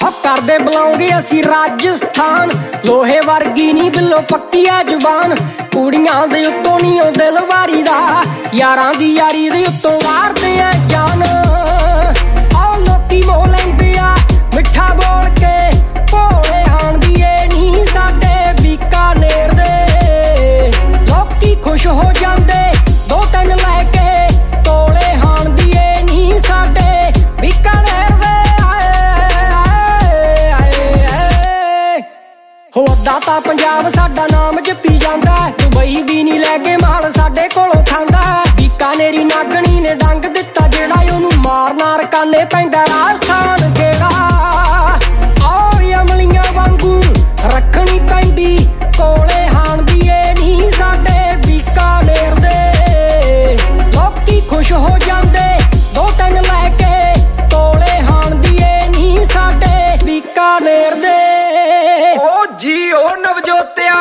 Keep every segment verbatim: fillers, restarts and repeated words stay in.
करदे बिलोंग असी राजस्थान, लोहे वर्गी नी बिलो पक्की है जुबान। कुड़ियां दे उत्तों नी ओ दिल वारी दा, यारां दी यारी दे उत्तों वारदे आ जान। आ लोकी मोह लैंदे आ मिठा बोल के, भोले हाण दी ए नी साडे बीकानेर दे। लोकी खुश हो जांदे दो तीन लैके, भोले हाण दी ए नी साडे बीकानेर दे। हो अद्धा तां पंजाब साडा नाम जपी जांदा, दुबई भी नी लैके माल साडे कोलों खांदा। बीकानेरी नागणी ने डंग दित्ता जेड़ा, ओनू मार नार काने पैंदा राजस्थान गेड़ा। आओ अमलियां वांगू रखनी पैंदी, कोले हाण दी ए नी साडे बीकानेर दे। लोकी खुश हो जांदे दो तीन लैके, कोले हाण दी ए नी साडे बीकानेर दे। ओ जी ओ नवजोतिया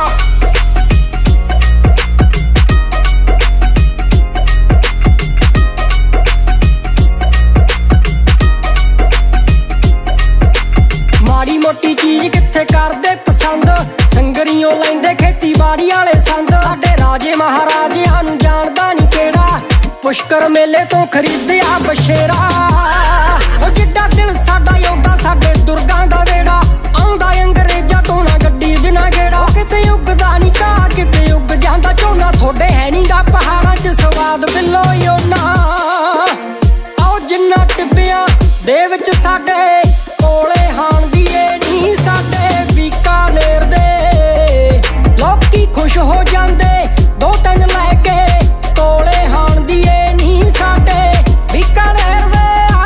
माड़ी मोटी चीज किथे करदे पसंद, संगरियों लैंदे खेती बाड़ी वाले संद। साडे राजे महाराजियां नूं जानदा नी केड़ा, पुष्कर मेले तो खरीदया बशेरा। ओ जिड्डा दिल साडा योडा साडे दुर्गां दा वेड़ा, आउंदा अंग्रेजां तो ना गड्डी बिना गेड़ा। किते उगदा नी घाह किते उग जांदा झोना, थोड़े है नी गा पहाड़ां च स्वाद बिलो योना। आओ जिन्ना टिब्बियां दे विच साडे, कोले हाण दी ए नी साडे बीकानेर दे। लोकी खुश हो जांदे दो तीन लैके, कोले हाण दी ए नी साडे बीकानेर दे।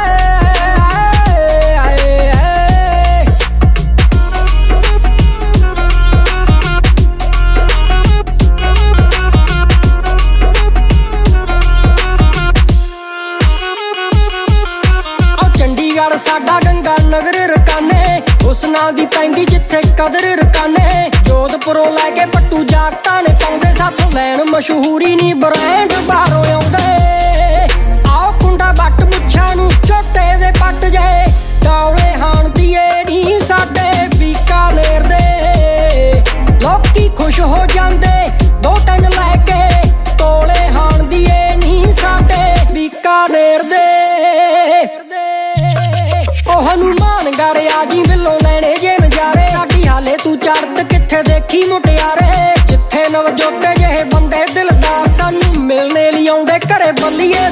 चंडीगढ़ साडा गंगा नगर रकाने, उस नां दी पैंदी जिथे कदर रकाने। जोधपुरों लैके पट्टू जागतां ने पाउंदे, साथों लैन मशहूरी नी ब्रांड बाहरों आउंदे। आओ कुंडा बट मुच्छां नूं झोटे दे पट जाए, डौले हाण दी ए नी साडे बीकानेर दे। लोकी खुश हो जांदे दो तीन लैके, कोले हाण दी ए नी साडे बीकानेर दे। ओ हनुमान गढ़ आजी बिलो लैणे जे नजारे, साडी हाले तू चढ़त किथे देखी मुटियारे। जिथे नवजोते जेहे बंदे दिलदार सानू मिलने लई आउंदे, घरे बल्लीए